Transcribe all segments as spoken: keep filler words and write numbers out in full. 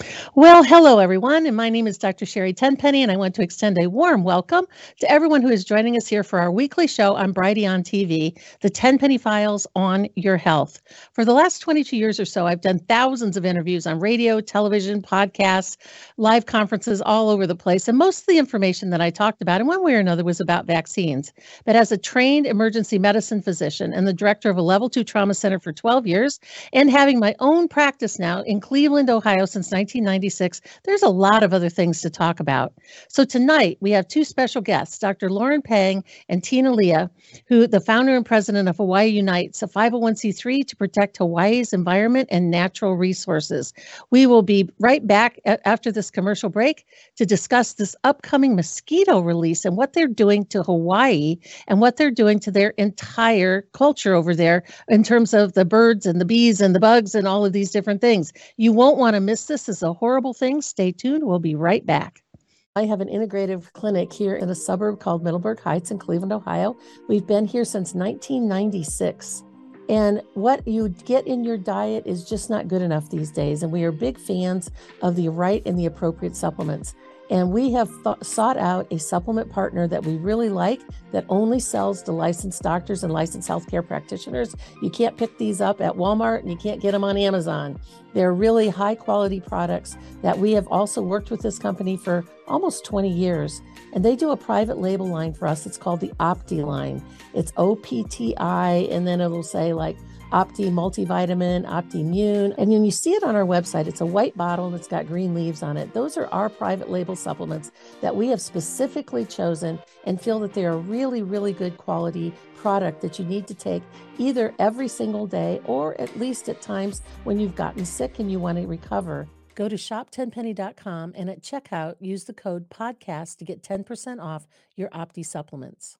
Well, hello everyone, and my name is Doctor Sherry Tenpenny, and I want to extend a warm welcome to everyone who is joining us here for our weekly show on Brighteon T V, the Tenpenny Files on Your Health. For the last twenty-two years or so, I've done thousands of interviews on radio, television, podcasts, live conferences all over the place, and most of the information that I talked about in one way or another was about vaccines. But as a trained emergency medicine physician and the director of a level two trauma center for twelve years, and having my own practice now in Cleveland, Ohio since nineteen ninety-six, there's a lot of other things to talk about. So tonight we have two special guests, Doctor Lauren Pang and Tina Leah, who the founder and president of Hawaii Unites, a five oh one c three to protect Hawaii's environment and natural resources. We will be right back a- after this commercial break to discuss this upcoming mosquito release and what they're doing to Hawaii and what they're doing to their entire culture over there in terms of the birds and the bees and the bugs and all of these different things. You won't want to miss this. It's a horrible thing. Stay tuned. We'll be right back. I have an integrative clinic here in a suburb called Middleburg Heights in Cleveland, Ohio. We've been here since nineteen ninety-six. And what you get in your diet is just not good enough these days. And we are big fans of the right and the appropriate supplements. And we have th- sought out a supplement partner that we really like that only sells to licensed doctors and licensed healthcare practitioners. You can't pick these up at Walmart and you can't get them on Amazon. They're really high quality products that we have also worked with this company for almost twenty years. And they do a private label line for us. It's called the Opti line. It's O P T I, and then it'll say like Opti Multivitamin, Optimune. And when you see it on our website, it's a white bottle and it's got green leaves on it. Those are our private label supplements that we have specifically chosen and feel that they are really, really good quality product that you need to take either every single day or at least at times when you've gotten sick and you want to recover. Go to shop ten penny dot com and at checkout, use the code podcast to get ten percent off your Opti supplements.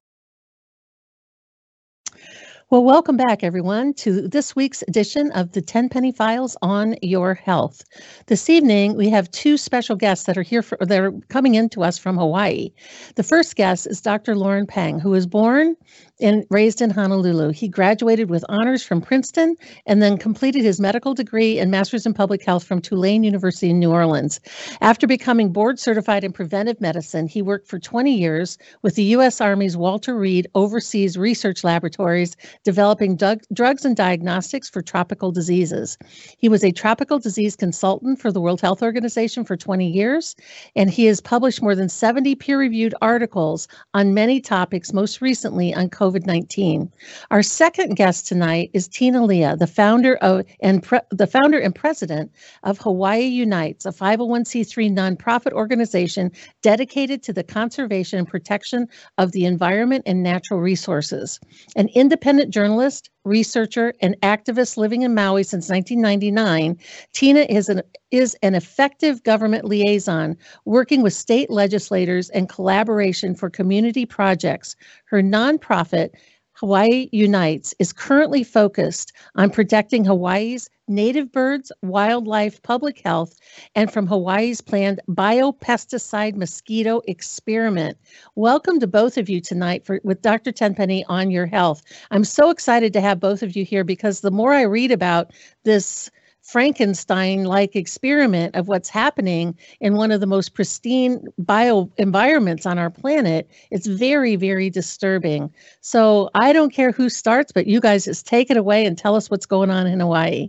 Well, welcome back, everyone, to this week's edition of the Tenpenny Files on Your Health. This evening, we have two special guests that are here for, that are coming in to us from Hawaii. The first guest is Doctor Lauren Pang, who was born and raised in Honolulu. He graduated with honors from Princeton and then completed his medical degree and master's in public health from Tulane University in New Orleans. After becoming board certified in preventive medicine, he worked for twenty years with the U S Army's Walter Reed Overseas Research Laboratories, developing drug, drugs and diagnostics for tropical diseases. He was a tropical disease consultant for the World Health Organization for twenty years, and he has published more than seventy peer-reviewed articles on many topics, most recently on COVID nineteen. Our second guest tonight is Tina Leah, the founder of and pre, the founder and president of Hawaii Unites, a five oh one c three nonprofit organization dedicated to the conservation and protection of the environment and natural resources. An independent journalist, researcher, and activist living in Maui since nineteen ninety-nine, Tina is an is an effective government liaison working with state legislators and collaboration for community projects. Her nonprofit, Hawaii Unites, is currently focused on protecting Hawaii's native birds, wildlife, public health, and from Hawaii's planned biopesticide mosquito experiment. Welcome to both of you tonight for, with Doctor Tenpenny on Your Health. I'm so excited to have both of you here because the more I read about this Frankenstein-like experiment of what's happening in one of the most pristine bio environments on our planet, it's very, very disturbing. So I don't care who starts, but you guys just take it away and tell us what's going on in Hawaii.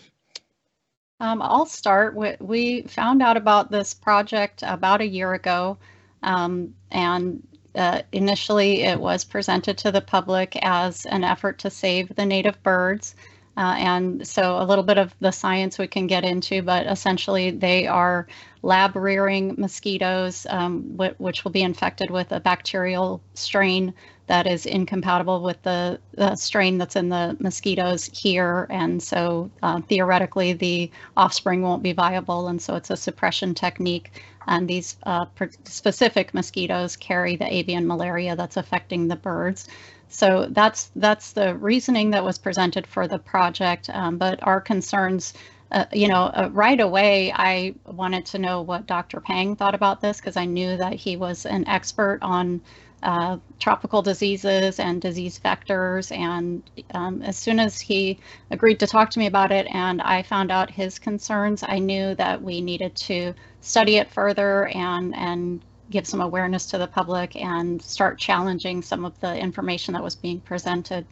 Um, I'll start. We, we found out about this project about a year ago, um, and uh, initially it was presented to the public as an effort to save the native birds. Uh, and so a little bit of the science we can get into, but essentially they are lab rearing mosquitoes, um, wh- which will be infected with a bacterial strain that is incompatible with the, the strain that's in the mosquitoes here. And so uh, theoretically the offspring won't be viable. And so it's a suppression technique. And these uh, specific mosquitoes carry the avian malaria that's affecting the birds. So that's that's the reasoning that was presented for the project. Um, but our concerns, uh, you know, uh, right away, I wanted to know what Doctor Pang thought about this because I knew that he was an expert on uh, tropical diseases and disease vectors. And um, as soon as he agreed to talk to me about it and I found out his concerns, I knew that we needed to study it further and, and give some awareness to the public and start challenging some of the information that was being presented.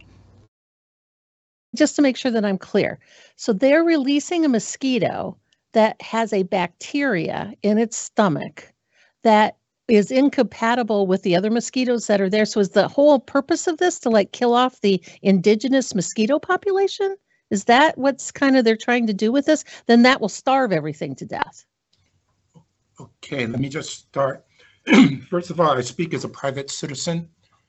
Just to make sure that I'm clear. So they're releasing a mosquito that has a bacteria in its stomach that is incompatible with the other mosquitoes that are there. So is the whole purpose of this to like kill off the indigenous mosquito population? Is that what's kind of they're trying to do with this? Then that will starve everything to death. Okay, let me just start. First of all, I speak as a private citizen.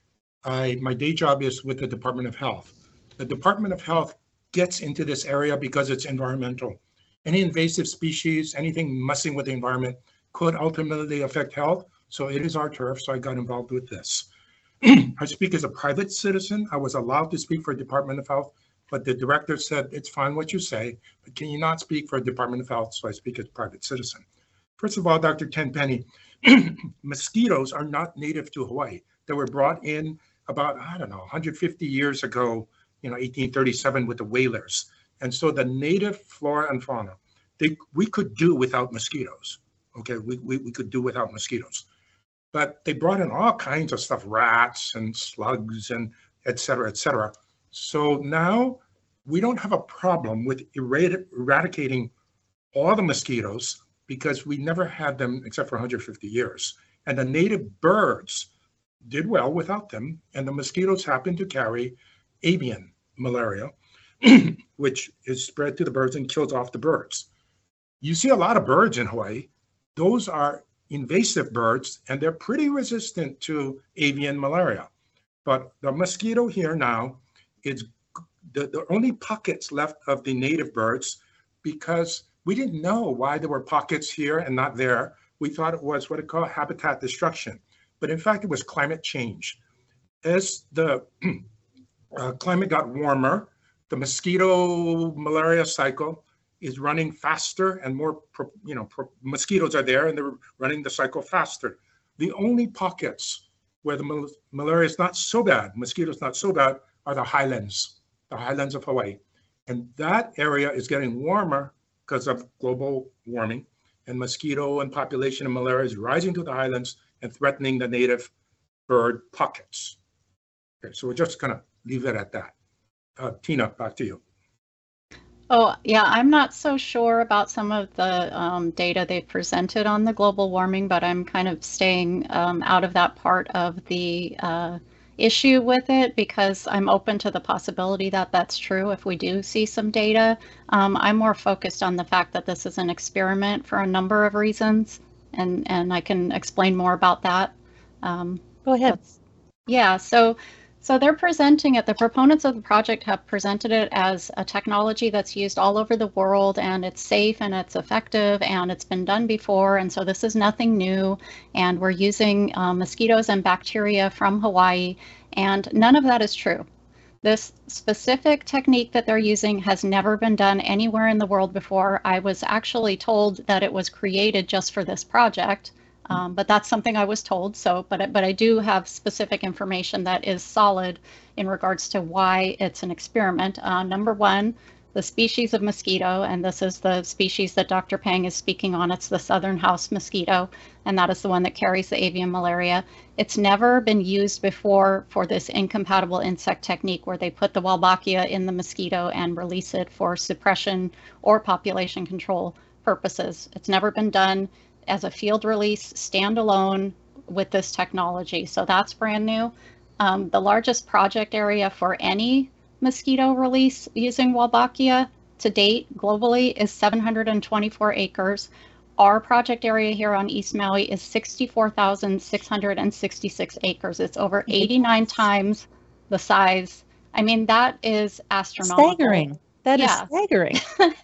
I, my day job is with the Department of Health. The Department of Health gets into this area because it's environmental. Any invasive species, anything messing with the environment could ultimately affect health. So it is our turf, so I got involved with this. I speak as a private citizen. I was allowed to speak for Department of Health, but the director said, it's fine what you say, but can you not speak for Department of Health? So I speak as a private citizen. First of all, Doctor Tenpenny, mosquitoes are not native to Hawaii. They were brought in about, I don't know, one hundred fifty years ago, you know, eighteen thirty-seven with the whalers. And so the native flora and fauna, they, we could do without mosquitoes. Okay, we, we, we could do without mosquitoes. But they brought in all kinds of stuff, rats and slugs and et cetera, et cetera. So now we don't have a problem with erad eradicating all the mosquitoes because we never had them except for one hundred fifty years. And the native birds did well without them. And the mosquitoes happen to carry avian malaria, which is spread to the birds and kills off the birds. You see a lot of birds in Hawaii. Those are invasive birds, and they're pretty resistant to avian malaria. But the mosquito here now is the, the only pockets left of the native birds because we didn't know why there were pockets here and not there. We thought it was what it called habitat destruction. But in fact, it was climate change. As the uh, climate got warmer, the mosquito malaria cycle is running faster and more, you know, mosquitoes are there and they're running the cycle faster. The only pockets where the mal malaria is not so bad, mosquitoes not so bad, are the highlands, the highlands of Hawaii. And that area is getting warmer because of global warming, and mosquito and population of malaria is rising to the highlands and threatening the native bird pockets. Okay, so we're just gonna leave it at that. Uh, Tina, back to you. Oh, yeah, I'm not so sure about some of the um, data they've presented on the global warming, but I'm kind of staying um, out of that part of the uh, issue with it because I'm open to the possibility that that's true if we do see some data. Um, I'm more focused on the fact that this is an experiment for a number of reasons, and, and I can explain more about that. Um, Go ahead. Yeah, so So they're presenting it, the proponents of the project have presented it as a technology that's used all over the world, and it's safe and it's effective and it's been done before, and so this is nothing new, and we're using uh, mosquitoes and bacteria from Hawaii, and none of that is true. This specific technique that they're using has never been done anywhere in the world before. I was actually told that it was created just for this project. Um, but that's something I was told. So, but but I do have specific information that is solid in regards to why it's an experiment. Uh, number one, the species of mosquito, and this is the species that Doctor Pang is speaking on. It's the southern house mosquito, and that is the one that carries the avian malaria. It's never been used before for this incompatible insect technique where they put the Wolbachia in the mosquito and release it for suppression or population control purposes. It's never been done as a field release standalone with this technology. So that's brand new. Um, the largest project area for any mosquito release using Wolbachia to date globally is seven hundred twenty-four acres. Our project area here on East Maui is sixty-four thousand six hundred sixty-six acres. It's over eighty-nine times the size. I mean, that is astronomical. Staggering. That yeah. is staggering.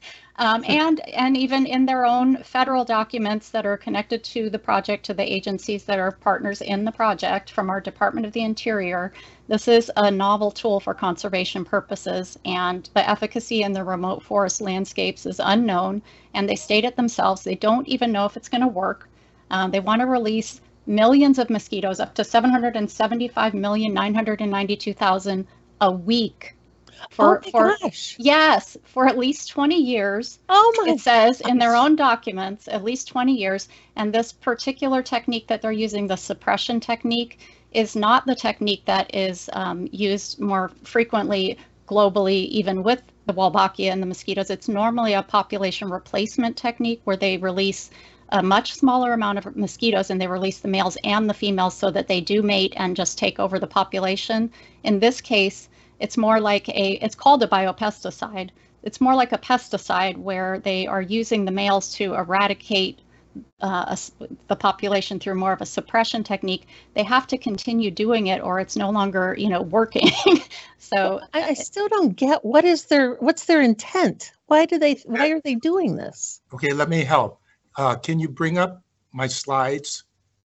Um, and and even in their own federal documents that are connected to the project, to the agencies that are partners in the project from our Department of the Interior, this is a novel tool for conservation purposes, and the efficacy in the remote forest landscapes is unknown, and they state it themselves. They don't even know if it's going to work. Um, they want to release millions of mosquitoes, up to seven hundred seventy-five million nine hundred ninety-two thousand a week. For, oh my for gosh. Yes, for at least twenty years. Oh my It says gosh. in their own documents, at least twenty years. And this particular technique that they're using, the suppression technique, is not the technique that is um, used more frequently globally, even with the Wolbachia and the mosquitoes. It's normally a population replacement technique where they release a much smaller amount of mosquitoes and they release the males and the females so that they do mate and just take over the population. In this case, it's more like a, it's called a biopesticide. It's more like a pesticide where they are using the males to eradicate uh, a, the population through more of a suppression technique. They have to continue doing it or it's no longer, you know, working. So I, I still don't get what is their, what's their intent? Why do they, why are they doing this? Okay, let me help. Uh, can you bring up my slides?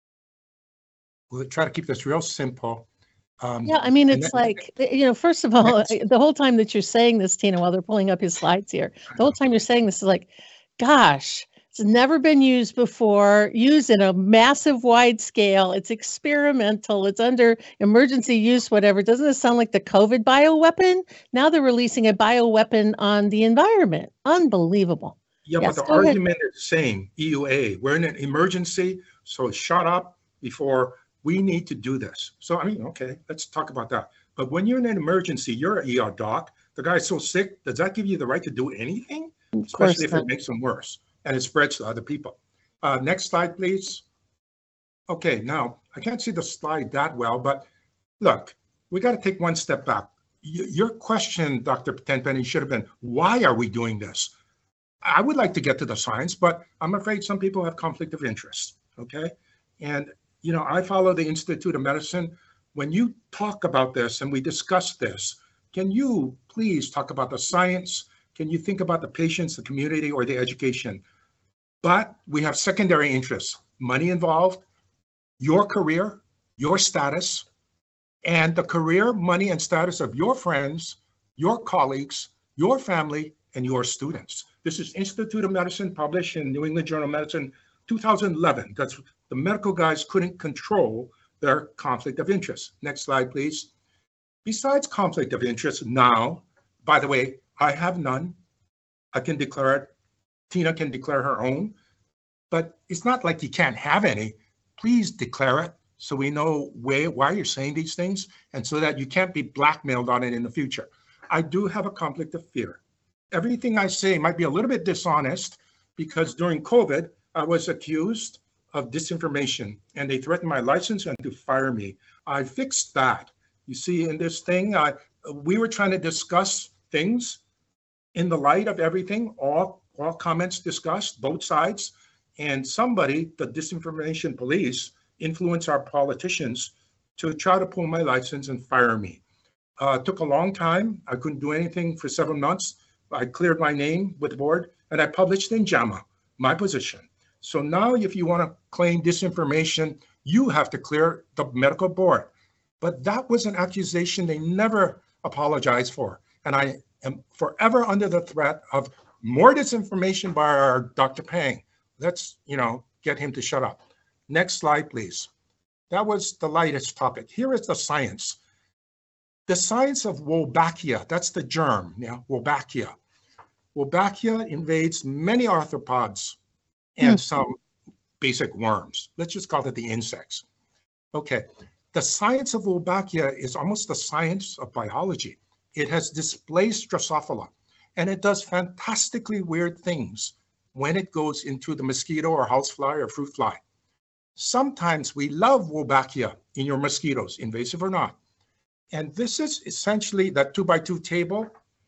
We'll try to keep this real simple. Um, Yeah, I mean, and it's then- like, you know, first of all, the whole time that you're saying this, Tina, while they're pulling up his slides here, the whole time you're saying this is like, gosh, it's never been used before, used in a massive wide scale. It's experimental. It's under emergency use, whatever. Doesn't it sound like the COVID bioweapon? Now they're releasing a bioweapon on the environment. Unbelievable. Yeah, Yes, but the go ahead. argument is the same, E U A. We're in an emergency, so shut up before we need to do this. So, I mean, okay, let's talk about that. But when you're in an emergency, you're an E R doc. The guy's so sick, does that give you the right to do anything? Of course Especially if not. it makes them worse and it spreads to other people. Uh, next slide, please. Okay, now, I can't see the slide that well, but look, we got to take one step back. Y- your question, Doctor Tenpenny, should have been, why are we doing this? I would like to get to the science, but I'm afraid some people have conflict of interest, okay? And, you know, I follow the Institute of Medicine. When you talk about this and we discuss this, can you please talk about the science? Can you think about the patients, the community, or the education? But we have secondary interests, money involved, your career, your status, and the career, money, and status of your friends, your colleagues, your family, and your students. This is Institute of Medicine, published in New England Journal of Medicine, two thousand eleven. That's the medical guys couldn't control their conflict of interest. Next slide, please. Besides conflict of interest now, by the way, I have none. I can declare it. Tina can declare her own, but it's not like you can't have any. Please declare it so we know where, why you're saying these things and so that you can't be blackmailed on it in the future. I do have a conflict of fear. Everything I say might be a little bit dishonest because during COVID, I was accused of disinformation and they threatened my license and to fire me. I fixed that. You see, in this thing, I, we were trying to discuss things in the light of everything, all, all comments discussed, both sides, and somebody, the disinformation police, influenced our politicians to try to pull my license and fire me. Uh, it took a long time. I couldn't do anything for several months. I cleared my name with the board and I published in JAMA, my position. So now if you want to claim disinformation, you have to clear the medical board. But that was an accusation they never apologized for. And I am forever under the threat of more disinformation by our Doctor Pang. Let's, you know, get him to shut up. Next slide, please. That was the lightest topic. Here is the science. The science of Wolbachia, that's the germ, yeah, Wolbachia. Wolbachia invades many arthropods and mm. some basic worms. Let's just call it the insects. Okay, the science of Wolbachia is almost the science of biology. It has displaced Drosophila, and it does fantastically weird things when it goes into the mosquito or housefly or fruit fly. Sometimes we love Wolbachia in your mosquitoes, invasive or not. And this is essentially that two by two table.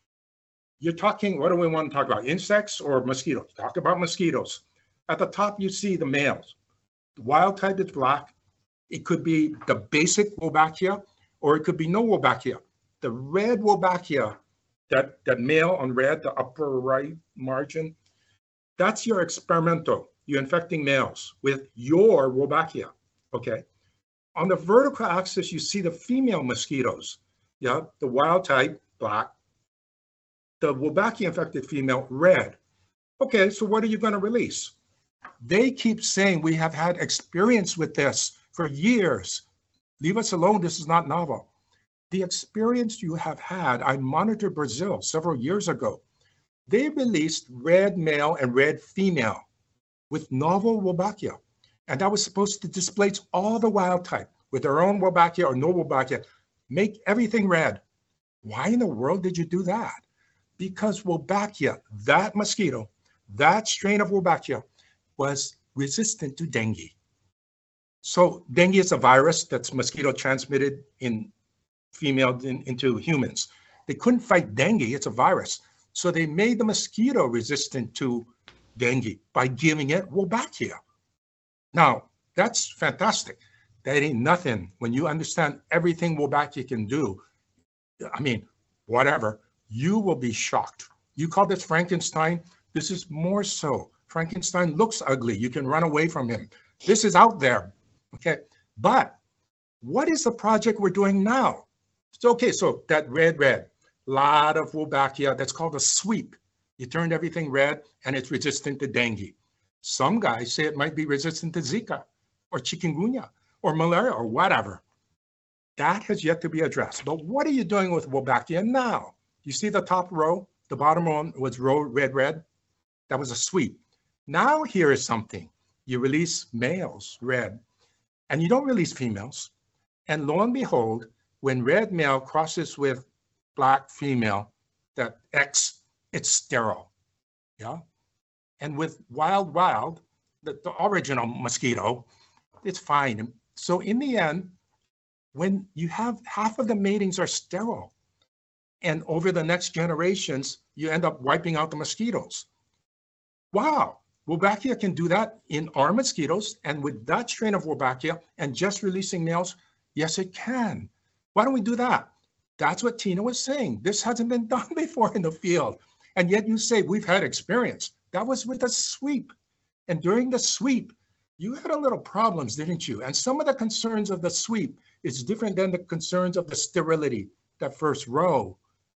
You're talking, what do we want to talk about? Insects or mosquitoes? Talk about mosquitoes. At the top, you see the males. The wild type is black. It could be the basic Wolbachia, or it could be no Wolbachia. The red Wolbachia, that, that male on red, the upper right margin, that's your experimental. You're infecting males with your Wolbachia, okay? On the vertical axis, you see the female mosquitoes. Yeah, the wild type, black. The Wolbachia infected female, red. Okay, so what are you going to release? They keep saying we have had experience with this for years. Leave us alone. This is not novel. The experience you have had, I monitored Brazil several years ago. They released red male and red female with novel Wolbachia. And that was supposed to displace all the wild type with their own Wolbachia or no Wolbachia, make everything red. Why in the world did you do that? Because Wolbachia, that mosquito, that strain of Wolbachia was resistant to dengue. So dengue is a virus that's mosquito transmitted in female in, into humans. They couldn't fight dengue, it's a virus. So they made the mosquito resistant to dengue by giving it Wolbachia. Now, that's fantastic. That ain't nothing. When you understand everything Wolbachia can do, I mean, whatever, you will be shocked. You call this Frankenstein? This is more so. Frankenstein looks ugly. You can run away from him. This is out there, okay? But what is the project we're doing now? So, okay, so that red, red, lot of Wolbachia, that's called a sweep. You turned everything red and it's resistant to dengue. Some guys say it might be resistant to Zika or chikungunya or malaria or whatever. That has yet to be addressed. But what are you doing with Wolbachia now? You see the top row? The bottom row was row red, red. That was a sweep. Now here is something. You release males, red, and you don't release females. And lo and behold, when red male crosses with black female, that X, it's sterile, yeah? And with wild, wild, the, the original mosquito, it's fine. So in the end, when you have half of the matings are sterile, and over the next generations, you end up wiping out the mosquitoes. Wow, Wolbachia can do that in our mosquitoes, and with that strain of Wolbachia and just releasing males, yes, it can. Why don't we do that? That's what Tina was saying. This hasn't been done before in the field. And yet you say, we've had experience. That was with a sweep. And during the sweep, you had a little problems, didn't you? And some of the concerns of the sweep is different than the concerns of the sterility, that first row.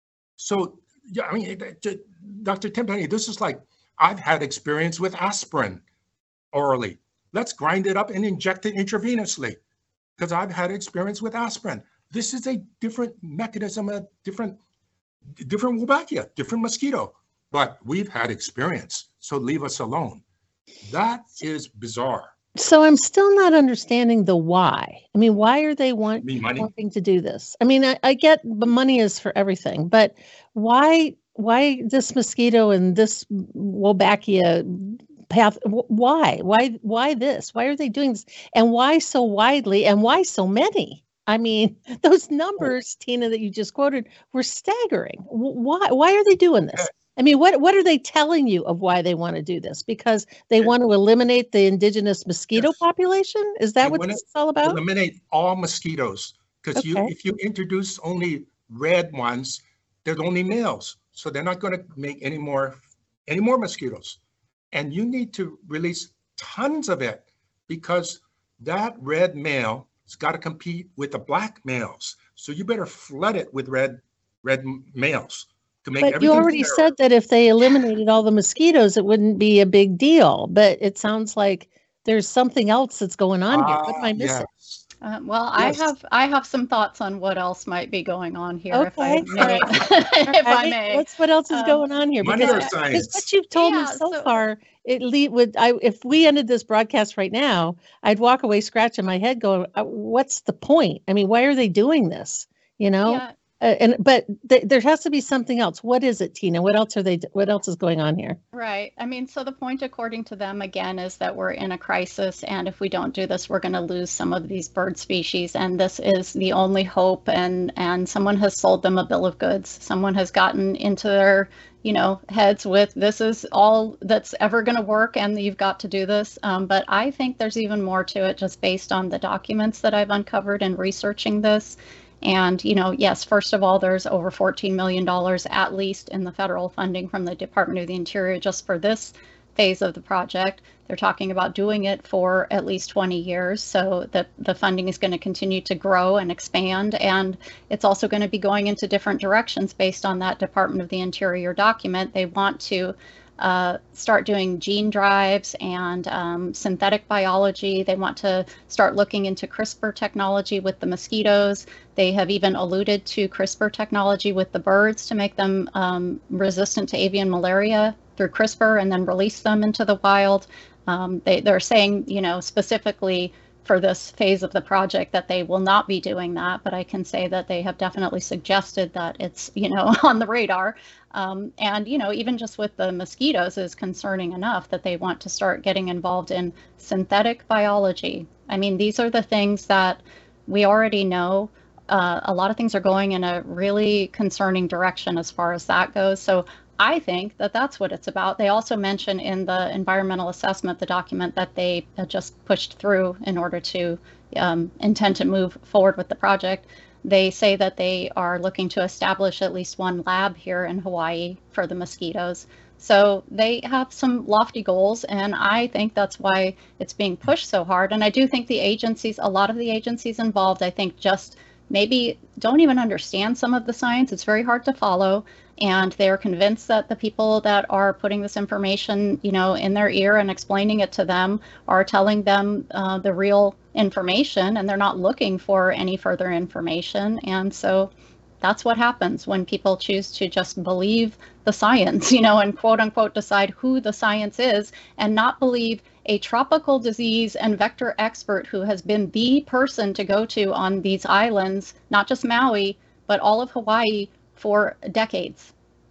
So, yeah, I mean, Doctor Tenpenny, this is like, I've had experience with aspirin orally. Let's grind it up and inject it intravenously because I've had experience with aspirin. This is a different mechanism, a different, different Wolbachia, different mosquito, but we've had experience, so leave us alone. That is bizarre. So I'm still not understanding the why. I mean, why are they want, money? wanting to do this? I mean, I, I get the money is for everything, but why why this mosquito and this Wolbachia path? Why? Why why this? Why are they doing this? And why so widely? And why so many? I mean, those numbers, Tina, that you just quoted were staggering. Why why are they doing this? I mean, what, what are they telling you of why they want to do this? Because they want to eliminate the indigenous mosquito yes. population? Is that they what this is all about? Eliminate all mosquitoes. Because okay. you, if you introduce only red ones, they're only males. So they're not going to make any more, any more mosquitoes. And you need to release tons of it because that red male has got to compete with the black males. So you better flood it with red, red males. But you already fair. said that if they eliminated all the mosquitoes, it wouldn't be a big deal. But it sounds like there's something else that's going on uh, here. What am I missing? Yes. Uh, well, yes. I have I have some thoughts on what else might be going on here. Okay. If I may, if I may. What's what else is um, going on here? Money because or science? What you've told yeah, me so, so far, it lead would I if we ended this broadcast right now, I'd walk away scratching my head, going, "What's the point? I mean, why are they doing this? You know." Yeah. Uh, and but th- there has to be something else. What is it, Tina? What else are they? What else is going on here? Right. I mean, so the point, according to them, again, is that we're in a crisis, and if we don't do this, we're going to lose some of these bird species, and this is the only hope. And and someone has sold them a bill of goods. Someone has gotten into their, you know, heads with this is all that's ever going to work, and you've got to do this. Um, but I think there's even more to it, just based on the documents that I've uncovered in researching this. And, you know, yes, first of all, there's over fourteen million dollars at least in the federal funding from the Department of the Interior just for this phase of the project. They're talking about doing it for at least twenty years. So the, the funding is going to continue to grow and expand. And it's also going to be going into different directions based on that Department of the Interior document. They want to uh, start doing gene drives and um, synthetic biology. They want to start looking into CRISPR technology with the mosquitoes. They have even alluded to CRISPR technology with the birds to make them um, resistant to avian malaria through CRISPR and then release them into the wild. Um, they, they're saying, you know, specifically for this phase of the project that they will not be doing that, but I can say that they have definitely suggested that it's, you know, on the radar. Um, and, you know, even just with the mosquitoes is concerning enough that they want to start getting involved in synthetic biology. I mean, these are the things that we already know. Uh, a lot of things are going in a really concerning direction as far as that goes. So I think that that's what it's about. They also mention in the environmental assessment, the document that they just pushed through in order to um, intend to move forward with the project. They say that they are looking to establish at least one lab here in Hawaii for the mosquitoes. So they have some lofty goals, and I think that's why it's being pushed so hard. And I do think the agencies, a lot of the agencies involved, I think just maybe don't even understand some of the science. It's very hard to follow. And they're convinced that the people that are putting this information, you know, in their ear and explaining it to them are telling them uh, the real information, and they're not looking for any further information. And so that's what happens when people choose to just believe the science, you know, and quote unquote decide who the science is and not believe a tropical disease and vector expert who has been the person to go to on these islands, not just Maui, but all of Hawaii for decades.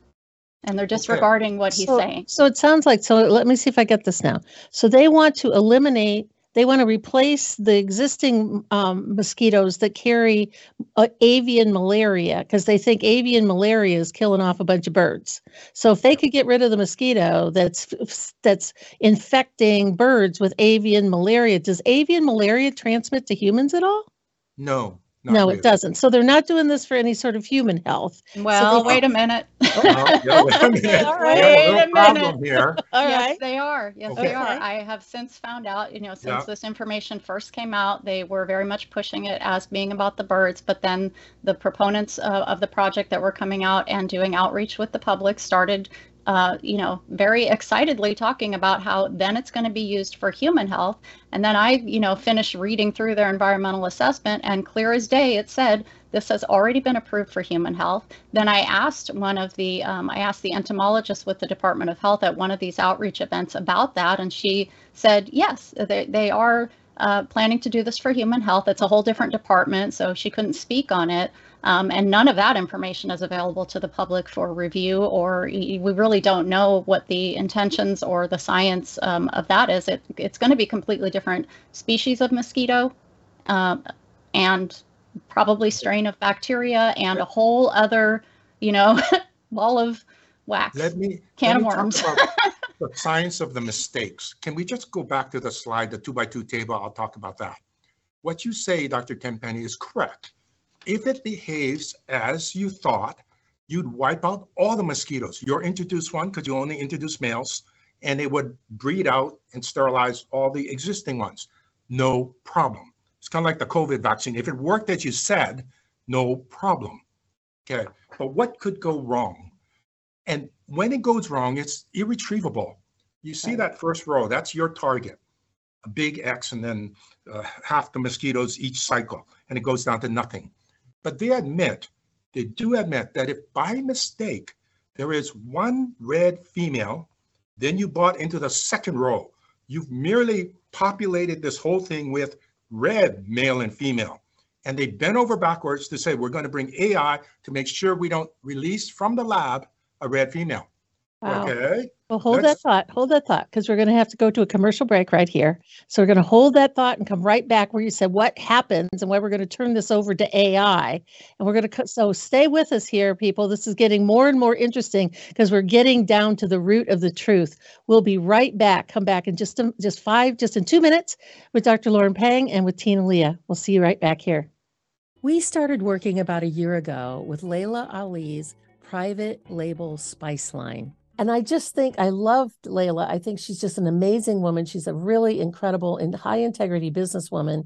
And they're disregarding okay. what he's so, saying. So it sounds like, so let me see if I get this now. So they want to eliminate, they want to replace the existing um, mosquitoes that carry uh, avian malaria, because they think avian malaria is killing off a bunch of birds. So if they could get rid of the mosquito that's that's infecting birds with avian malaria, does avian malaria transmit to humans at all? No. Not no, really. It doesn't. So they're not doing this for any sort of human health. Well, so wait a minute. Oh, yeah, wait a minute. All right. Wait a minute. Here. All yes, right. they are. Yes, okay. they are. I have since found out, you know, since yeah. this information first came out, they were very much pushing it as being about the birds. But then the proponents uh, of the project that were coming out and doing outreach with the public started Uh, you know, very excitedly talking about how then it's going to be used for human health. And then I, you know, finished reading through their environmental assessment, and clear as day, it said this has already been approved for human health. Then I asked one of the, um, I asked the entomologist with the Department of Health at one of these outreach events about that, and she said, yes, they, they are uh, planning to do this for human health. It's a whole different department, so she couldn't speak on it. Um, and none of that information is available to the public for review, or we really don't know what the intentions or the science um, of that is. It, it's going to be completely different species of mosquito um, and probably strain of bacteria and a whole other, you know, ball of wax, let me, can let of me worms. Talk about the science of the mistakes. Can we just go back to the slide, the two by two table? I'll talk about that. What you say, Doctor Tenpenny, is correct. If it behaves as you thought, you'd wipe out all the mosquitoes. You're introduced one because you only introduce males, and it would breed out and sterilize all the existing ones. No problem. It's kind of like the COVID vaccine. If it worked as you said, no problem. Okay, but what could go wrong? And when it goes wrong, it's irretrievable. You see that first row, that's your target. A big X and then uh, half the mosquitoes each cycle, and it goes down to nothing. But they admit, they do admit that if by mistake there is one red female, then you bought into the second row. You've merely populated this whole thing with red male and female. And they bent over backwards to say, we're going to bring A I to make sure we don't release from the lab a red female. Wow. Okay. Well, hold That's, that thought. Hold that thought, because we're going to have to go to a commercial break right here. So we're going to hold that thought and come right back where you said what happens and where we're going to turn this over to A I. And we're going to, so stay with us here, people. This is getting more and more interesting because we're getting down to the root of the truth. We'll be right back. Come back in just, just five, just in two minutes with Doctor Lauren Pang and with Tina Leah. We'll see you right back here. We started working about a year ago with Layla Ali's private label spice line. And I just think I loved Layla. I think she's just an amazing woman. She's a really incredible and high integrity businesswoman.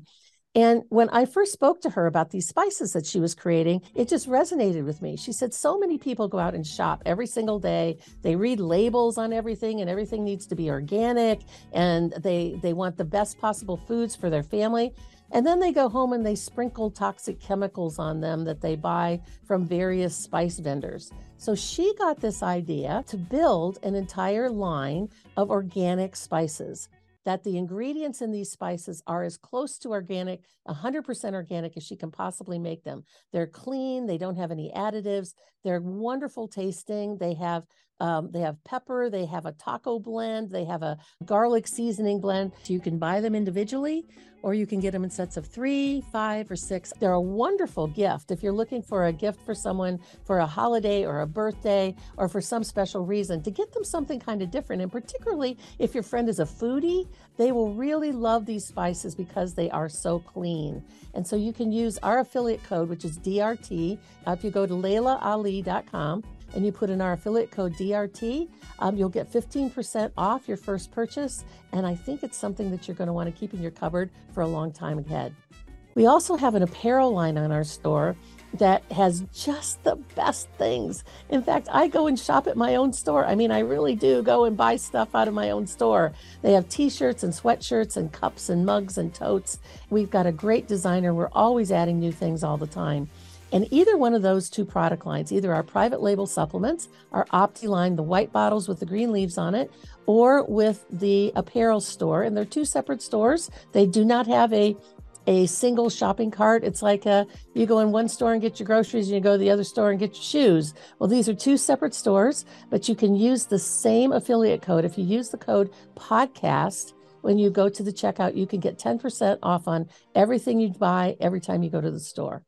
And when I first spoke to her about these spices that she was creating, it just resonated with me. She said, so many people go out and shop every single day. They read labels on everything, and everything needs to be organic, and they, they want the best possible foods for their family. And then they go home and they sprinkle toxic chemicals on them that they buy from various spice vendors. So she got this idea to build an entire line of organic spices, that the ingredients in these spices are as close to organic, one hundred percent organic as she can possibly make them. They're clean, they don't have any additives, they're wonderful tasting, they have um, they have pepper, they have a taco blend, they have a garlic seasoning blend. So you can buy them individually, or you can get them in sets of three, five, or six. They're a wonderful gift if you're looking for a gift for someone for a holiday or a birthday or for some special reason, to get them something kind of different. And particularly if your friend is a foodie, they will really love these spices because they are so clean. And so you can use our affiliate code, which is D R T. Uh, if you go to Layla Ali dot com and you put in our affiliate code D R T, um, you'll get fifteen percent off your first purchase. And I think it's something that you're going to want to keep in your cupboard for a long time ahead. We also have an apparel line on our store that has just the best things. In fact, I go and shop at my own store. I mean, I really do go and buy stuff out of my own store. They have t-shirts and sweatshirts and cups and mugs and totes. We've got a great designer. We're always adding new things all the time. And either one of those two product lines, either our private label supplements, our Opti line, the white bottles with the green leaves on it, or with the apparel store, and they're two separate stores. They do not have a a single shopping cart. It's like a, you go in one store and get your groceries and you go to the other store and get your shoes. Well, these are two separate stores, but you can use the same affiliate code. If you use the code podcast, when you go to the checkout, you can get ten percent off on everything you buy every time you go to the store.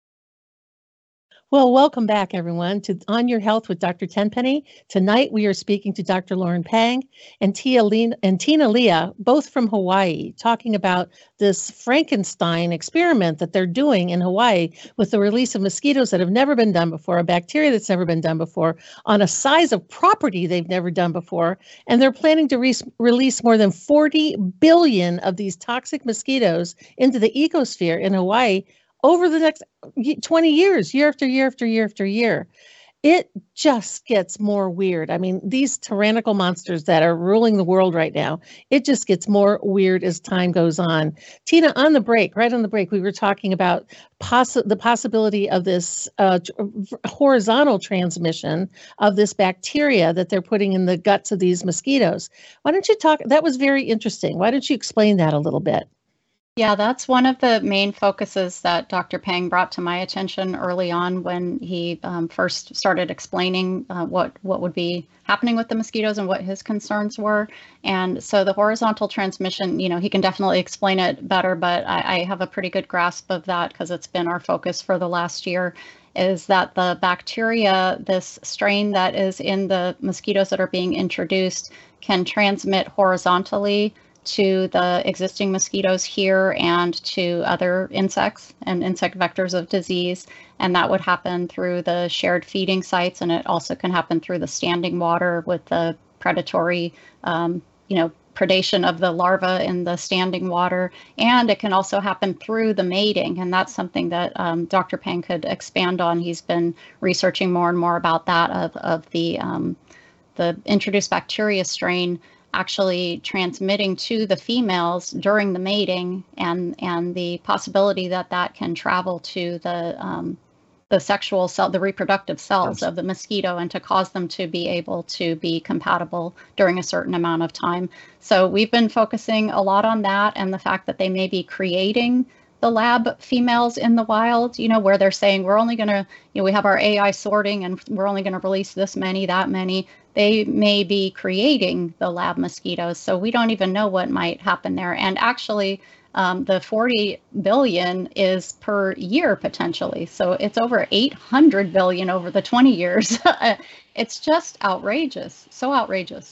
Well, welcome back, everyone, to On Your Health with Doctor Tenpenny. Tonight, we are speaking to Doctor Lauren Pang and Tia Lee, and Tina Leah, both from Hawaii, talking about this Frankenstein experiment that they're doing in Hawaii with the release of mosquitoes that have never been done before, a bacteria that's never been done before, on a size of property they've never done before. And they're planning to re- release more than forty billion of these toxic mosquitoes into the ecosphere in Hawaii over the next twenty years, year after year after year after year. It just gets more weird. I mean, these tyrannical monsters that are ruling the world right now, it just gets more weird as time goes on. Tina, on the break, right on the break, we were talking about possi- the possibility of this uh, horizontal transmission of this bacteria that they're putting in the guts of these mosquitoes. Why don't you talk? That was very interesting. Why don't you explain that a little bit? Yeah, that's one of the main focuses that Doctor Pang brought to my attention early on when he um, first started explaining uh, what, what would be happening with the mosquitoes and what his concerns were. And so the horizontal transmission, you know, he can definitely explain it better, but I, I have a pretty good grasp of that because it's been our focus for the last year, is that the bacteria, this strain that is in the mosquitoes that are being introduced, can transmit horizontally to the existing mosquitoes here and to other insects and insect vectors of disease. And that would happen through the shared feeding sites. And it also can happen through the standing water with the predatory, um, you know, predation of the larva in the standing water. And it can also happen through the mating. And that's something that um, Doctor Pang could expand on. He's been researching more and more about that, of, of the, um, the introduced bacteria strain actually transmitting to the females during the mating, and and the possibility that that can travel to the um, the sexual cell, the reproductive cells of the mosquito, and to cause them to be able to be compatible during a certain amount of time. So we've been focusing a lot on that, and the fact that they may be creating the lab females in the wild, you know, where they're saying we're only going to, you know, we have our A I sorting and we're only going to release this many, that many. They may be creating the lab mosquitoes. So we don't even know what might happen there. And actually, um, the forty billion is per year potentially. So it's over eight hundred billion over the twenty years. It's just outrageous. So outrageous.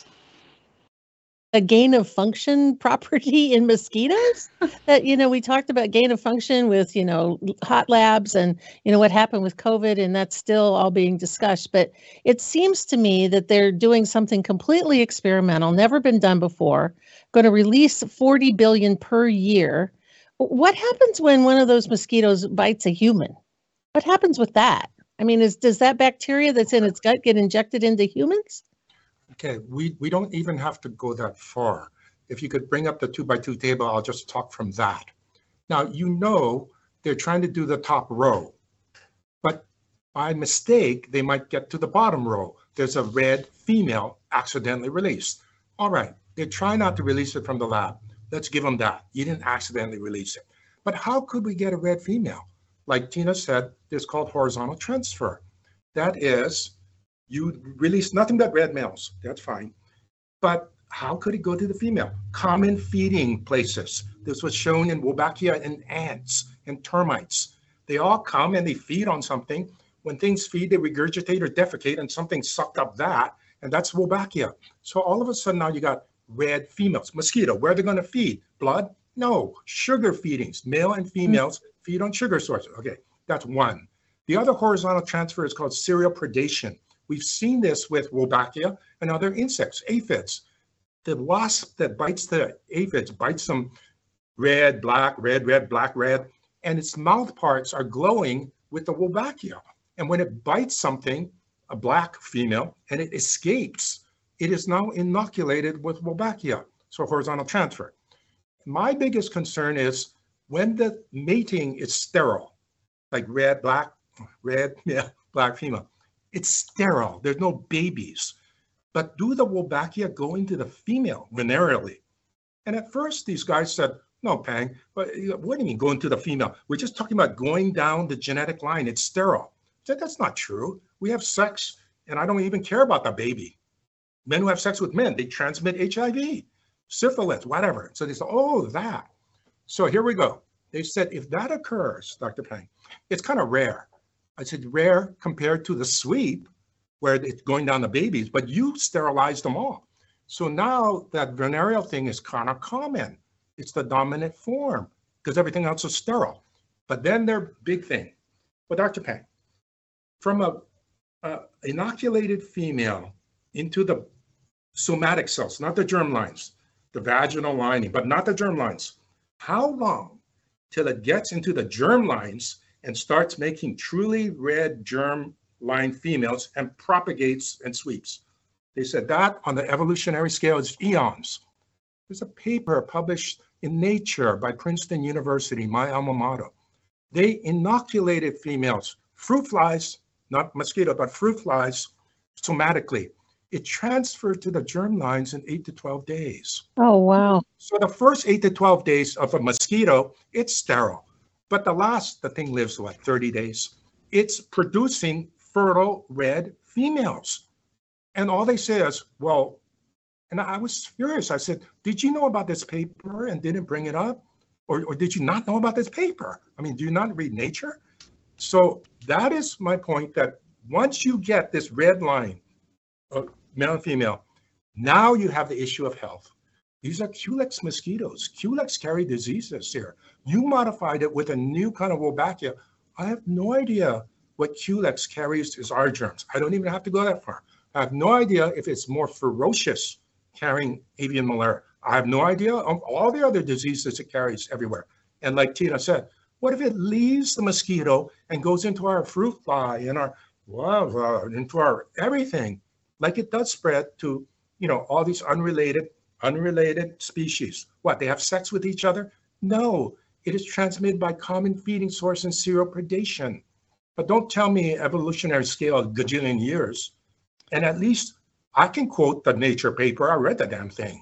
A gain of function property in mosquitoes that, you know, we talked about gain of function with, you know, hot labs and, you know, what happened with COVID, and that's still all being discussed. But it seems to me that they're doing something completely experimental, never been done before, going to release forty billion per year What happens when one of those mosquitoes bites a human? What happens with that? I mean, is does that bacteria that's in its gut get injected into humans? Okay, we, we don't even have to go that far. If you could bring up the two by two table, I'll just talk from that. Now, you know, they're trying to do the top row, but by mistake, they might get to the bottom row. There's a red female accidentally released. All right, they try not to release it from the lab. Let's give them that. You didn't accidentally release it. But how could we get a red female? Like Tina said, it's called horizontal transfer. That is, you release nothing but red males. That's fine. But how could it go to the female? Common feeding places. This was shown in Wolbachia and ants and termites. They all come and they feed on something. When things feed, they regurgitate or defecate, and something sucked up that, and that's Wolbachia. So all of a sudden now you got red females. Mosquito, where are they going to feed? Blood? No. Sugar feedings. Male and females mm-hmm. feed on sugar sources. Okay, that's one. The other horizontal transfer is called serial predation. We've seen this with Wolbachia and other insects, aphids. The wasp that bites the aphids bites them red, black, red, red, black, red, and its mouth parts are glowing with the Wolbachia. And when it bites something, a black female, and it escapes, it is now inoculated with Wolbachia, so horizontal transfer. My biggest concern is when the mating is sterile, like red, black, red, yeah, black, female, it's sterile. There's no babies. But do the Wolbachia go into the female venereally? And at first, these guys said, no, Pang, but what do you mean go into the female? We're just talking about going down the genetic line. It's sterile. I said, that's not true. We have sex, and I don't even care about the baby. Men who have sex with men, they transmit H I V, syphilis, whatever. So they said, oh, that. So here we go. They said, if that occurs, Doctor Pang, it's kind of rare. I said, rare compared to the sweep, where it's going down the babies, but you sterilized them all. So now that venereal thing is kind of common. It's the dominant form because everything else is sterile. But then their big thing. But Doctor Pang, from a, a inoculated female into the somatic cells, not the germ lines, the vaginal lining, but not the germ lines, how long till it gets into the germ lines and starts making truly red germ line females and propagates and sweeps? They said that on the evolutionary scale is eons. There's a paper published in Nature by Princeton University, my alma mater. They inoculated females, fruit flies, not mosquito, but fruit flies, somatically. It transferred to the germ lines in eight to twelve days. Oh, wow. So the first eight to twelve days of a mosquito, it's sterile. But the last, the thing lives like thirty days. It's producing fertile red females. And all they say is, well, and I was furious. I said, did you know about this paper and didn't bring it up? Or, or did you not know about this paper? I mean, do you not read Nature? So that is my point, that once you get this red line, uh, male and female, now you have the issue of health. These are Culex mosquitoes. Culex carry diseases here. You modified it with a new kind of Wolbachia. I have no idea what Culex carries as our germs. I don't even have to go that far. I have no idea if it's more ferocious carrying avian malaria. I have no idea of all the other diseases it carries everywhere. And like Tina said, what if it leaves the mosquito and goes into our fruit fly and our, well, into our everything, like it does spread to, you know, all these unrelated, unrelated species. What, they have sex with each other? No, it is transmitted by common feeding source and serial predation. But don't tell me evolutionary scale a gajillion years. And at least I can quote the Nature paper. I read the damn thing.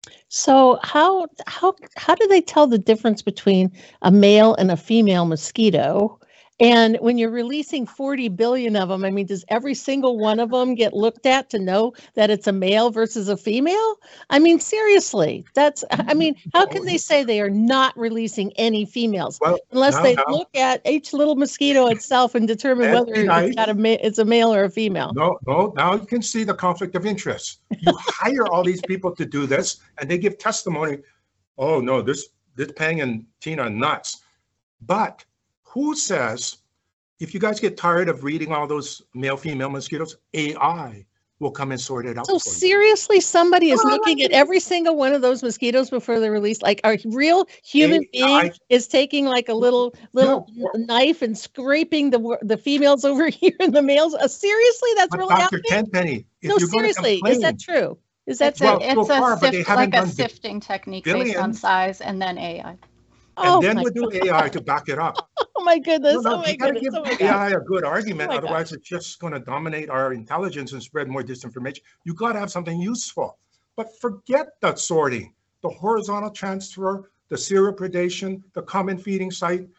So how how how do they tell the difference between a male and a female mosquito? And when you're releasing forty billion of them, I mean, does every single one of them get looked at to know that it's a male versus a female? I mean, seriously, that's, I mean, how can they say they are not releasing any females well, unless no, they no. look at each little mosquito itself and determine whether it's, got a ma- it's a male or a female? No, no, now you can see the conflict of interest. You hire all these people to do this and they give testimony. Oh no, this, this Pang and Tina are nuts. But who says, if you guys get tired of reading all those male-female mosquitoes, A I, will come and sort it out. So seriously, somebody is looking at every single one of those mosquitoes before they're released. Like a real human being is taking like a little little no. knife and scraping the the females over here and the males. Uh, seriously, that's but really Doctor happening? Tenpenny, if no, you're seriously, complain, is that true? Is that it's true? A, it's so far, a sift, like a sifting technique billions. based on size, and then A I. And oh then we'll do A I to back it up. Oh my goodness! No, no, oh my you gotta goodness! give Oh my A I a good argument, oh otherwise it's just going to dominate our intelligence and spread more disinformation. You got to have something useful. But forget the sorting, the horizontal transfer, the serial predation, the common feeding site.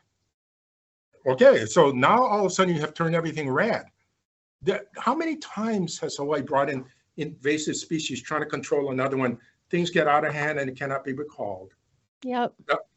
Okay, so now all of a sudden you have turned everything red. The, how many times has Hawaii brought in invasive species trying to control another one? Things get out of hand and it cannot be recalled. Yep.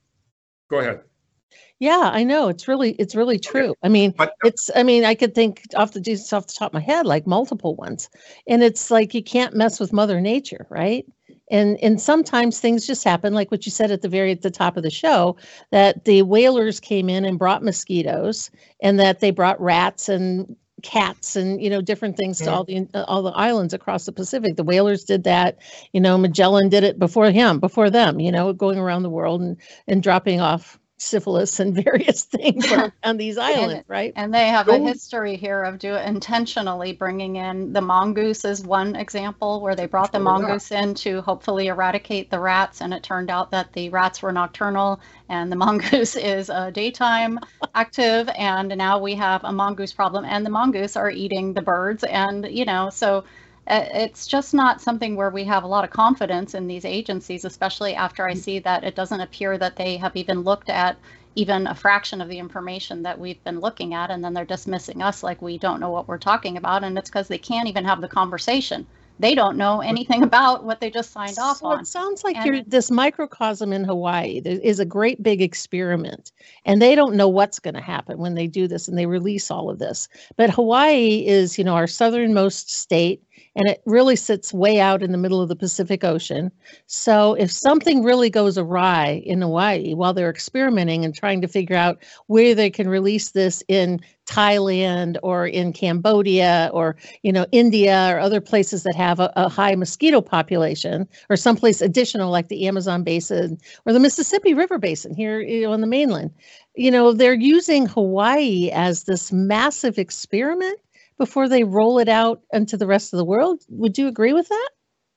Go ahead. Yeah, I know. It's really, it's really true. Okay. I mean, but, it's, I mean, I could think off the, just off the top of my head, like multiple ones. And it's like, you can't mess with Mother Nature, right? And, and sometimes things just happen, like what you said at the very, at the top of the show, that the whalers came in and brought mosquitoes, and that they brought rats and cats and, you know, different things to all the uh, all the islands across the Pacific. The whalers did that, you know, Magellan did it before him, before them, you know, going around the world and, and dropping off syphilis and various things on these islands, and, right? And they have a history here of do intentionally bringing in the mongoose is one example where they brought the mongoose in to hopefully eradicate the rats, and it turned out that the rats were nocturnal and the mongoose is a daytime active, and now we have a mongoose problem, and the mongoose are eating the birds, and you know, so it's just not something where we have a lot of confidence in these agencies, especially after I see that it doesn't appear that they have even looked at even a fraction of the information that we've been looking at, and then they're dismissing us like we don't know what we're talking about, and it's because they can't even have the conversation. They don't know anything about what they just signed off so on. It sounds like you're, this microcosm in Hawaii is a great big experiment, and they don't know what's going to happen when they do this and they release all of this. But Hawaii is, you know, our southernmost state, and it really sits way out in the middle of the Pacific Ocean. So if something really goes awry in Hawaii while they're experimenting and trying to figure out where they can release this in Thailand or in Cambodia or, you know, India or other places that have a, a high mosquito population, or someplace additional like the Amazon basin or the Mississippi River basin here, you know, on the mainland, you know, they're using Hawaii as this massive experiment before they roll it out into the rest of the world. Would you agree with that?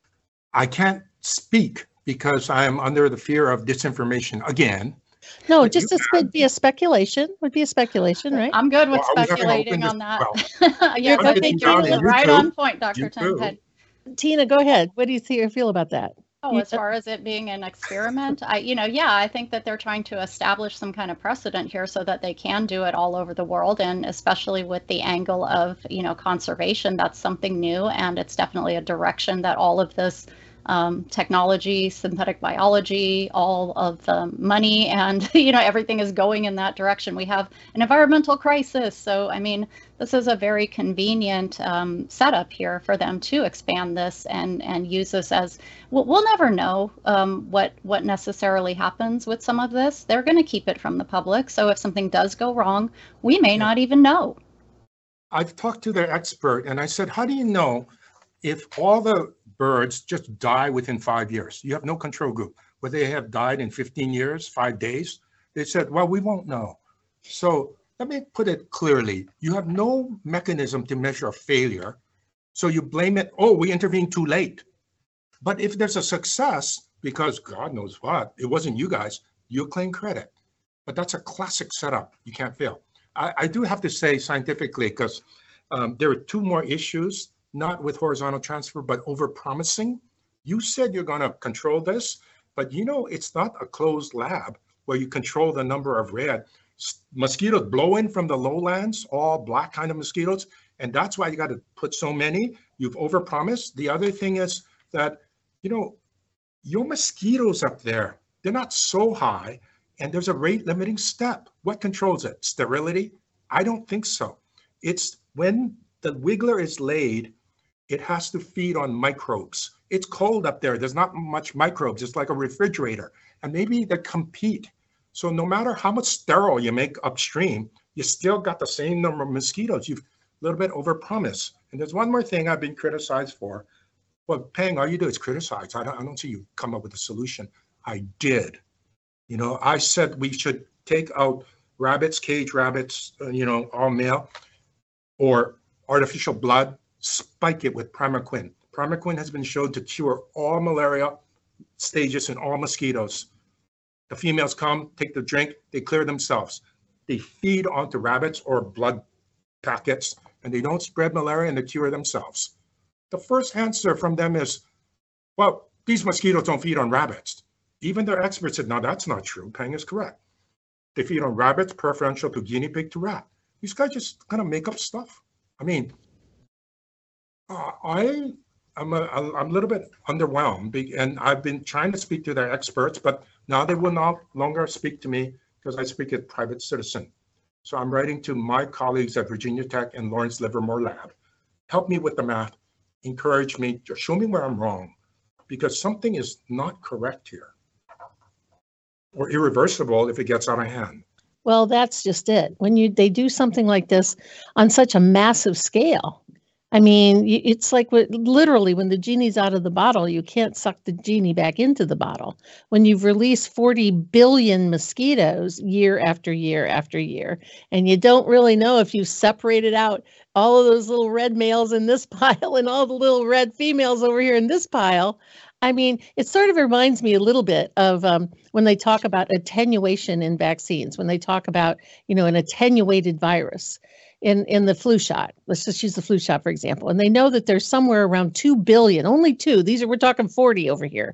I can't speak because I am under the fear of disinformation again. No, but just this would be a speculation, would be a speculation, right? I'm good with well, speculating on that. Well, yeah, I think you're right on point, Doctor Tenpenny. Tina, go ahead. What do you th- feel about that? Oh, as far as it being an experiment, I, you know, yeah, I think that they're trying to establish some kind of precedent here so that they can do it all over the world, and especially with the angle of, you know, conservation, that's something new, and it's definitely a direction that all of this um, technology, synthetic biology, all of the money, and you know, everything is going in that direction. We have an environmental crisis, so I mean, this is a very convenient um, setup here for them to expand this and and use this as we'll, we'll never know um, what what necessarily happens with some of this. They're going to keep it from the public, so if something does go wrong, we may not even know. I've talked to their expert, and I said, how do you know if all the birds just die within five years? You have no control group. Would they have died in fifteen years, five days? They said, well, we won't know. So let me put it clearly. You have no mechanism to measure a failure. So you blame it, oh, we intervened too late. But if there's a success, because God knows what, it wasn't you guys, you'll claim credit. But that's a classic setup. You can't fail. I, I do have to say scientifically, because um, there are two more issues, not with horizontal transfer, but over-promising. You said you're going to control this, but you know, it's not a closed lab where you control the number of red. Mosquitoes blow in from the lowlands, all black kind of mosquitoes, and that's why you got to put so many. You've overpromised. The other thing is that, you know, your mosquitoes up there, they're not so high, and there's a rate limiting step. What controls it? Sterility? I don't think so. It's when the wiggler is laid, it has to feed on microbes. It's cold up there. There's not much microbes. It's like a refrigerator, and maybe they compete. So no matter how much sterile you make upstream, you still got the same number of mosquitoes. You've a little bit overpromised. And there's one more thing I've been criticized for. Well, Peng, all you do is criticize. I don't, I don't see you come up with a solution. I did. You know, I said we should take out rabbits, cage rabbits, uh, you know, all male, or artificial blood, spike it with Primaquine. Primaquine has been shown to cure all malaria stages in all mosquitoes. The females come, take the drink, they clear themselves. They feed onto rabbits or blood packets, and they don't spread malaria and they cure themselves. The first answer from them is, well, these mosquitoes don't feed on rabbits. Even their experts said, no, that's not true. Peng is correct. They feed on rabbits, preferential to guinea pig to rat. These guys just kind of make up stuff. I mean, uh, I, I'm a, I'm a little bit underwhelmed, and I've been trying to speak to their experts, but now they will no longer speak to me because I speak as a private citizen. So I'm writing to my colleagues at Virginia Tech and Lawrence Livermore Lab. Help me with the math, encourage me, show me where I'm wrong, because something is not correct here, or irreversible if it gets out of hand. Well, that's just it. When you they do something like this on such a massive scale, I mean, it's like what, literally when the genie's out of the bottle, you can't suck the genie back into the bottle. When you've released forty billion mosquitoes year after year after year, and you don't really know if you've separated out all of those little red males in this pile and all the little red females over here in this pile. I mean, it sort of reminds me a little bit of um, when they talk about attenuation in vaccines, when they talk about, you know, an attenuated virus in, in the flu shot. Let's just use the flu shot, for example. And they know that there's somewhere around two billion, only two, these are, we're talking forty over here,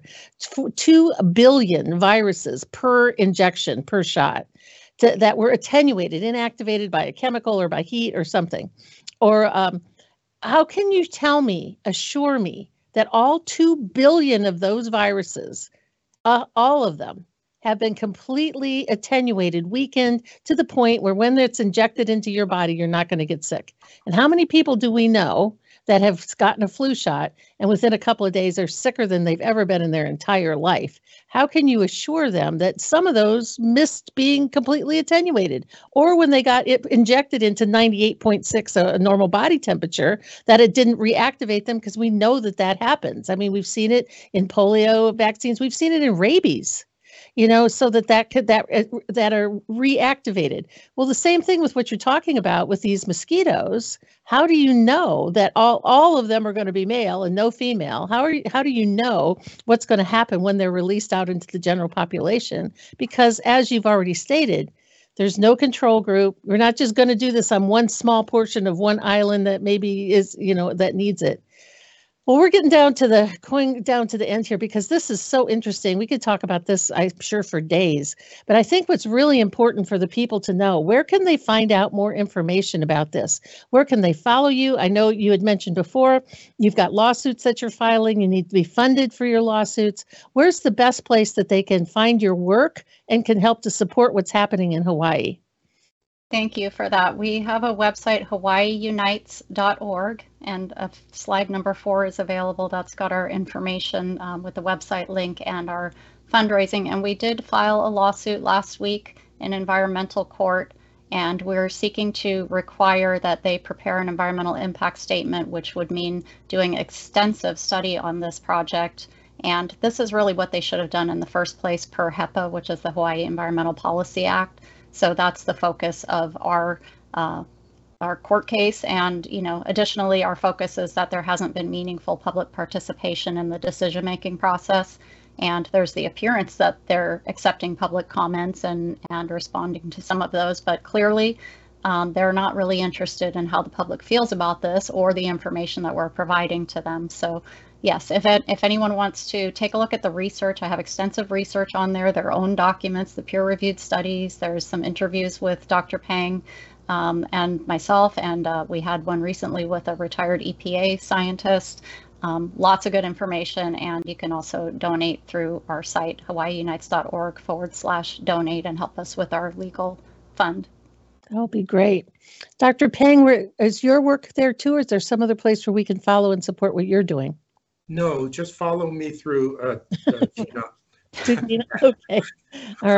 two billion viruses per injection, per shot, to, that were attenuated, inactivated by a chemical or by heat or something. Or um, how can you tell me, assure me, that all two billion of those viruses, uh, all of them, have been completely attenuated, weakened to the point where when it's injected into your body, you're not going to get sick? And how many people do we know that have gotten a flu shot and within a couple of days are sicker than they've ever been in their entire life? How can you assure them that some of those missed being completely attenuated? Or when they got it injected into ninety-eight point six, a normal body temperature, that it didn't reactivate them? Because we know that that happens. I mean, we've seen it in polio vaccines. We've seen it in rabies. You know, so that that could that that are reactivated. Well, the same thing with what you're talking about with these mosquitoes. How do you know that all, all of them are going to be male and no female? How are you, how do you know what's going to happen when they're released out into the general population? Because as you've already stated, there's no control group. We're not just going to do this on one small portion of one island that maybe is, you know, that needs it. Well, we're getting down to the going down to the end here because this is so interesting. We could talk about this, I'm sure, for days. But I think what's really important for the people to know, where can they find out more information about this? Where can they follow you? I know you had mentioned before, you've got lawsuits that you're filing. You need to be funded for your lawsuits. Where's the best place that they can find your work and can help to support what's happening in Hawaii? Thank you for that. We have a website, hawaii unites dot org, and a slide number four is available. That's got our information um, with the website link and our fundraising. And we did file a lawsuit last week in environmental court, and we're seeking to require that they prepare an environmental impact statement, which would mean doing extensive study on this project. And this is really what they should have done in the first place per HEPA, which is the Hawaii Environmental Policy Act. So that's the focus of our uh, our court case. And, you know, additionally, our focus is that there hasn't been meaningful public participation in the decision-making process. And there's the appearance that they're accepting public comments and, and responding to some of those, but clearly um, they're not really interested in how the public feels about this or the information that we're providing to them. So yes, if, it, if anyone wants to take a look at the research, I have extensive research on there, their own documents, the peer-reviewed studies. There's some interviews with Doctor Peng um, and myself, and uh, we had one recently with a retired E P A scientist. Um, lots of good information, and you can also donate through our site, hawaii unites dot org forward slash donate, and help us with our legal fund. That'll be great. Doctor Peng, where, is your work there too, or is there some other place where we can follow and support what you're doing? No, just follow me through uh, uh, Gina. Okay. All right.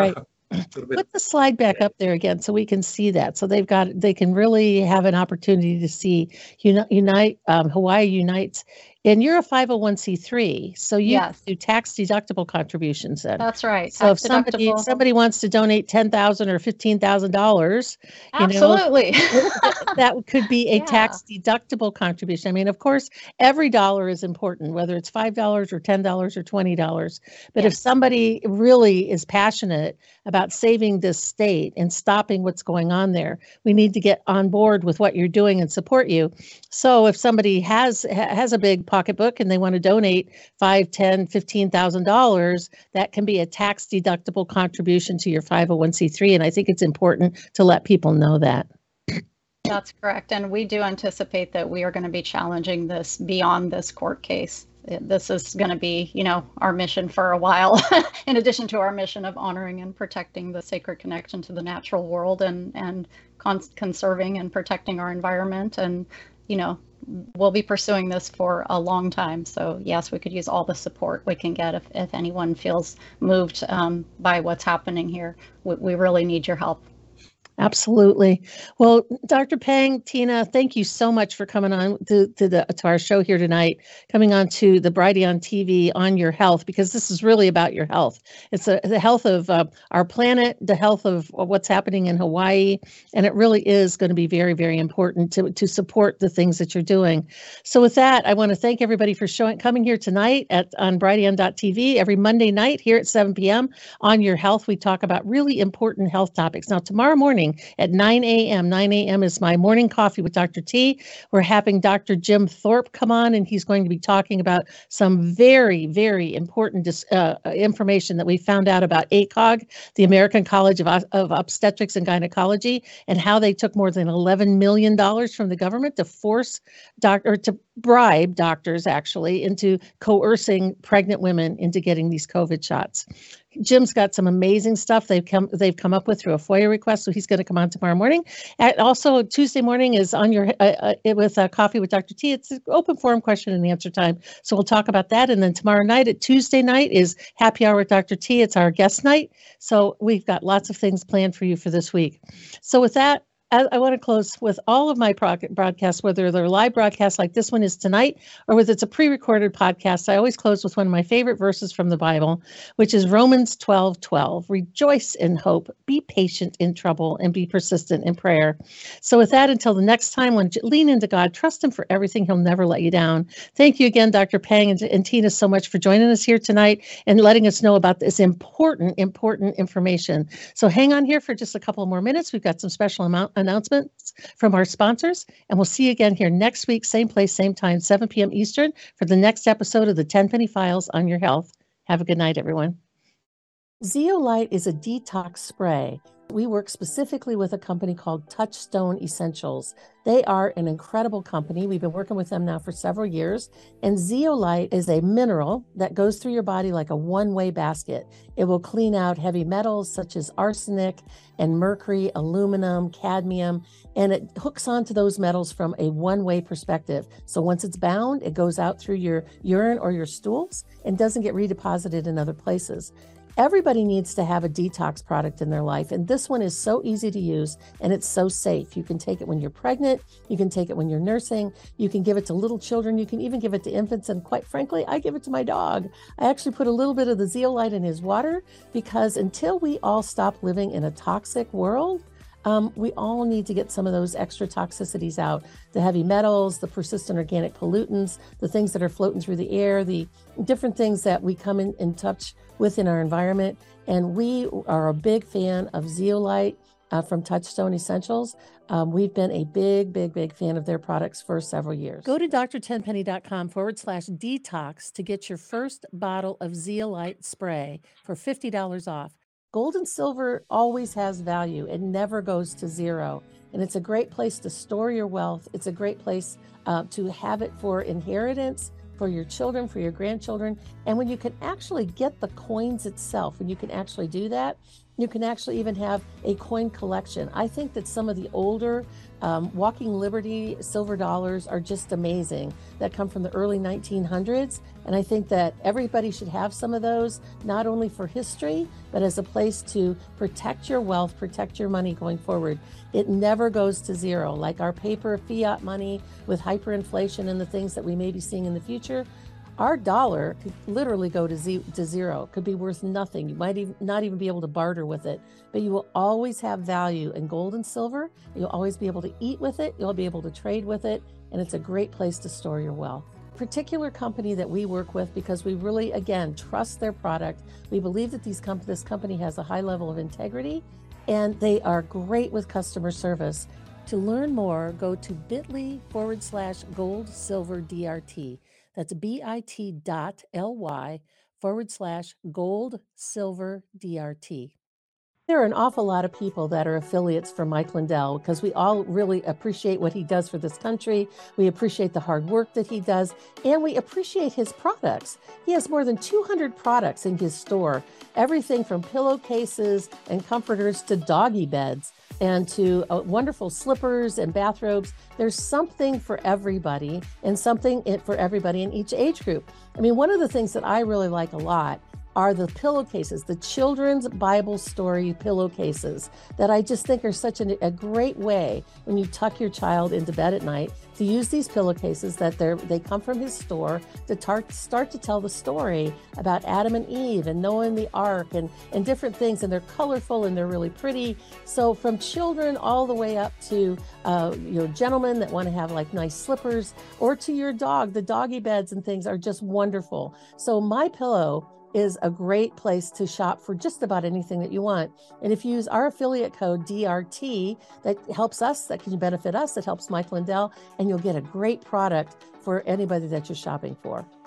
little bit. Put the slide back up there again so we can see that. So they've got, they can really have an opportunity to see Uni- Unite, um, Hawaii Unites. And you're a five oh one c three, so you Yes. do tax deductible contributions then. That's right. So if Tax somebody deductible. somebody wants to donate ten thousand dollars or fifteen thousand dollars, you know, Absolutely. that could be a Yeah. tax deductible contribution. I mean, of course, every dollar is important, whether it's five dollars or ten dollars or twenty dollars. But if Yes. somebody really is passionate about saving this state and stopping what's going on there, we need to get on board with what you're doing and support you. So if somebody has ha- has a big pocketbook and they want to donate five, ten, fifteen thousand dollars, that can be a tax deductible contribution to your five oh one c three. And I think it's important to let people know that. That's correct. And we do anticipate that we are going to be challenging this beyond this court case. This is going to be, you know, our mission for a while, in addition to our mission of honoring and protecting the sacred connection to the natural world and, and con- conserving and protecting our environment. And, you know, we'll be pursuing this for a long time. So yes, we could use all the support we can get if, if anyone feels moved um, by what's happening here. We, we really need your help. Absolutely. Well, Doctor Pang, Tina, thank you so much for coming on to, to the to our show here tonight, coming on to the Brighteon T V on your health, because this is really about your health. It's a, the health of uh, our planet, the health of what's happening in Hawaii, and it really is going to be very, very important to, to support the things that you're doing. So with that, I want to thank everybody for showing coming here tonight at on Brighteon dot T V every Monday night here at seven p.m. on your health. We talk about really important health topics. Now, tomorrow morning, at nine a.m. nine a.m. is my morning coffee with Doctor T. We're having Doctor Jim Thorpe come on, and he's going to be talking about some very, very important uh, information that we found out about A C O G, the American College of, of Obstetrics and Gynecology, and how they took more than eleven million dollars from the government to force doctor or to bribe doctors actually into coercing pregnant women into getting these COVID shots. Jim's got some amazing stuff they've come they've come up with through a FOIA request, so he's going to come on tomorrow morning. And also Tuesday morning is on your uh, uh, with uh, coffee with Doctor T. It's an open forum question and answer time, so we'll talk about that. And then tomorrow night at Tuesday night is happy hour with Doctor T. It's our guest night, so we've got lots of things planned for you for this week. So with that, I, I want to close with all of my broadcasts, whether they're live broadcasts like this one is tonight, or whether it's a pre-recorded podcast. I always close with one of my favorite verses from the Bible, which is Romans twelve twelve. Rejoice in hope, be patient in trouble, and be persistent in prayer. So with that, until the next time, when lean into God, trust him for everything. He'll never let you down. Thank you again, Doctor Pang and, and Tina, so much for joining us here tonight and letting us know about this important, important information. So hang on here for just a couple more minutes. We've got some special amount announcements from our sponsors, and we'll see you again here next week, same place, same time, seven p.m. Eastern, for the next episode of the Tenpenny Files on your health. Have a good night, everyone. Zeolite is a detox spray. We work specifically with a company called Touchstone Essentials. They are an incredible company. We've been working with them now for several years. And zeolite is a mineral that goes through your body like a one-way basket. It will clean out heavy metals such as arsenic and mercury, aluminum, cadmium, and it hooks onto those metals from a one-way perspective. So once it's bound, it goes out through your urine or your stools and doesn't get redeposited in other places. Everybody needs to have a detox product in their life, and this one is so easy to use and it's so safe. You can take it when you're pregnant, you can take it when you're nursing, you can give it to little children, you can even give it to infants, and quite frankly, I give it to my dog. I actually put a little bit of the zeolite in his water because until we all stop living in a toxic world, Um, we all need to get some of those extra toxicities out, the heavy metals, the persistent organic pollutants, the things that are floating through the air, the different things that we come in, in touch with in our environment. And we are a big fan of zeolite uh, from Touchstone Essentials. Um, we've been a big, big, big fan of their products for several years. Go to drtenpenny.com forward slash detox to get your first bottle of zeolite spray for fifty dollars off. Gold and silver always has value. It never goes to zero. And it's a great place to store your wealth. It's a great place uh, to have it for inheritance, for your children, for your grandchildren. And when you can actually get the coins itself, when you can actually do that, You can actually even have a coin collection. I think that some of the older um, Walking Liberty silver dollars are just amazing that come from the early nineteen hundreds. And I think that everybody should have some of those, not only for history, but as a place to protect your wealth, protect your money going forward. It never goes to zero. Like our paper fiat money with hyperinflation and the things that we may be seeing in the future, our dollar could literally go to, z- to zero. It could be worth nothing. You might even not even be able to barter with it, but you will always have value in gold and silver. You'll always be able to eat with it. You'll be able to trade with it. And it's a great place to store your wealth. Particular company that we work with because we really, again, trust their product. We believe that these comp- this company has a high level of integrity and they are great with customer service. To learn more, go to bit.ly forward slash gold silver DRT. That's bit.ly forward slash gold silver DRT. There are an awful lot of people that are affiliates for Mike Lindell because we all really appreciate what he does for this country. We appreciate the hard work that he does, and we appreciate his products. He has more than two hundred products in his store, everything from pillowcases and comforters to doggy beds and to uh, wonderful slippers and bathrobes. There's something for everybody and something for everybody in each age group. I mean, one of the things that I really like a lot are the pillowcases, the children's Bible story pillowcases that I just think are such an, a great way when you tuck your child into bed at night to use these pillowcases that they're, they come from his store to tar- start to tell the story about Adam and Eve and Noah and the ark and, and different things. And they're colorful and they're really pretty. So from children all the way up to uh, you know, gentlemen that want to have like nice slippers, or to your dog, the doggy beds and things are just wonderful. So My Pillow is a great place to shop for just about anything that you want. And if you use our affiliate code D R T, that helps us, that can benefit us, that helps Mike Lindell, and you'll get a great product for anybody that you're shopping for.